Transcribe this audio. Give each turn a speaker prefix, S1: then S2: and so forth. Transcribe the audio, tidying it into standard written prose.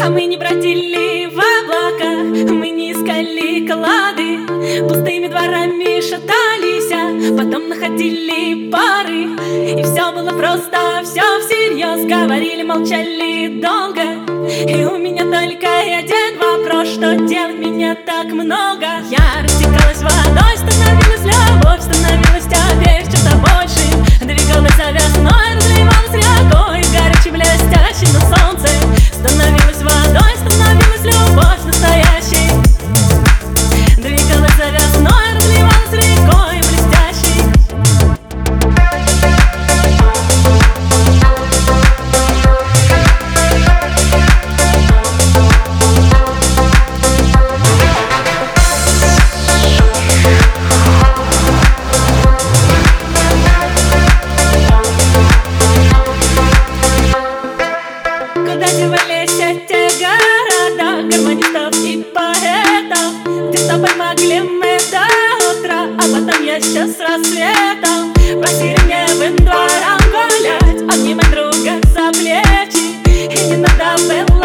S1: А мы не бродили в облаках, мы не искали клады, пустыми дворами шатались, а потом находили пары. И все было просто, все всерьез, говорили, молчали долго. И у меня только один вопрос: что делать меня так много? Я растекалась водой, становилась любовь, становилась теперь чем-то большим. Двигалась за весной, разливалась рекой, горячей, блестящей на солнце. Становилась водой, становилась любовь настоящей. Двигалась за весной, разливалась рекой, блестящей. Куда девались эти города, гармонистов и поэтов? Где с тобой могли мы до утра, а потом еще с рассветом? По сиреневым дворам гулять, обнимать друга за плечи. И не надо было